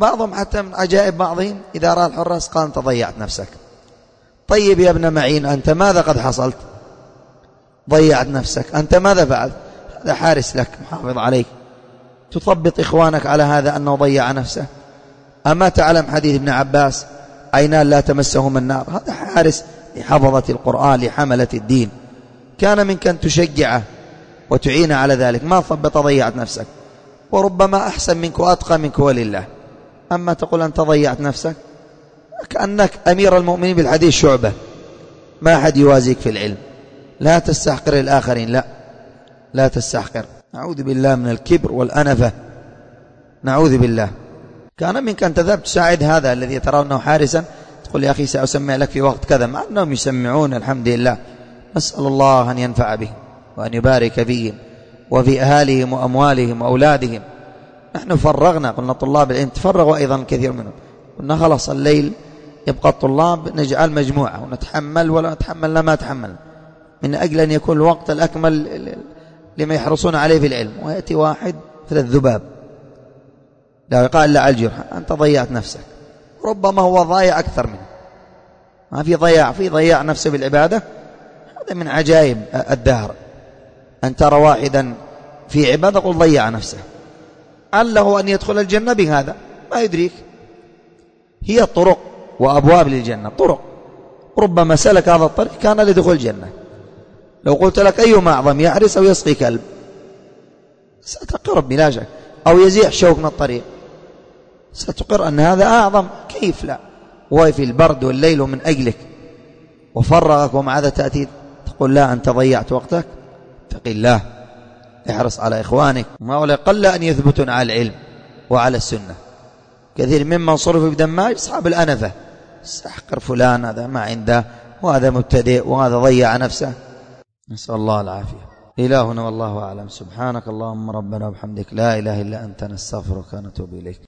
بعضهم حتى من عجائب بعضهم إذا رأى الحراس قال أنت ضيعت نفسك. طيب يا ابن معين، أنت ماذا قد حصلت؟ ضيعت نفسك، أنت ماذا فعلت؟ هذا حارس لك محافظ عليك، تثبط إخوانك على هذا أنه ضيع نفسه. أما تعلم حديث ابن عباس عينان لا تمسهم النار؟ هذا حارس لحفظة القرآن لحملة الدين، كان منك أن تشجعه وتعين على ذلك، ما ثبت ضيعت نفسك، وربما أحسن منك وأتقى منك ولله. أما تقول أنت ضيعت نفسك، كأنك أمير المؤمنين بالحديث شعبة، ما أحد يوازيك في العلم. لا تستحقر الآخرين، لا تستحقر. نعوذ بالله من الكبر والأنفة، نعوذ بالله. كان منك أن تذهب تساعد هذا الذي ترونه حارسا، تقول يا أخي سأسمع لك في وقت كذا، مع أنهم يسمعون الحمد لله. نسأل الله أن ينفع بهم وأن يبارك فيهم وفي أهاليهم وأموالهم وأولادهم. نحن فرغنا، قلنا طلاب العلم تفرغوا أيضا كثير منهم، قلنا خلاص الليل يبقى الطلاب نجعل مجموعة ونتحمل ولا نتحمل ما تحمل، من أجل أن يكون الوقت الأكمل لما يحرصون عليه في العلم. ويأتي واحد مثل الذباب لا يقال إلا على الجرح، أنت ضيعت نفسك. ربما هو ضايع أكثر منه، ما في ضياع نفسه بالعبادة. هذا من عجائب الدهر، أن ترى واحدا في عبادة قل ضيع نفسه، عله أن يدخل الجنة بهذا، ما يدريك. هي طرق وأبواب للجنة، طرق، ربما سلك هذا الطريق كان لدخول الجنة. لو قلت لك أيهما أعظم، يحرس أو يسقي كلب، ستقر بلا شك، أو يزيح شوك من الطريق، ستقر أن هذا أعظم. كيف لا؟ وفي البرد والليل من أجلك وفرغك، ومع هذا تأتي تقول لا أنت ضيعت وقتك. اتق الله، احرص على إخوانك. ما قل أن يثبتون على العلم وعلى السنة. كثير ممن صرفوا بدماج أصحاب الأنفة، استحقر فلان، هذا ما عنده، وهذا مبتدئ، وهذا ضيع نفسه. نسأل الله العافية. إلهنا والله أعلم. سبحانك اللهم ربنا وبحمدك، لا إله إلا أنت، نستغفرك ونتوب إليك.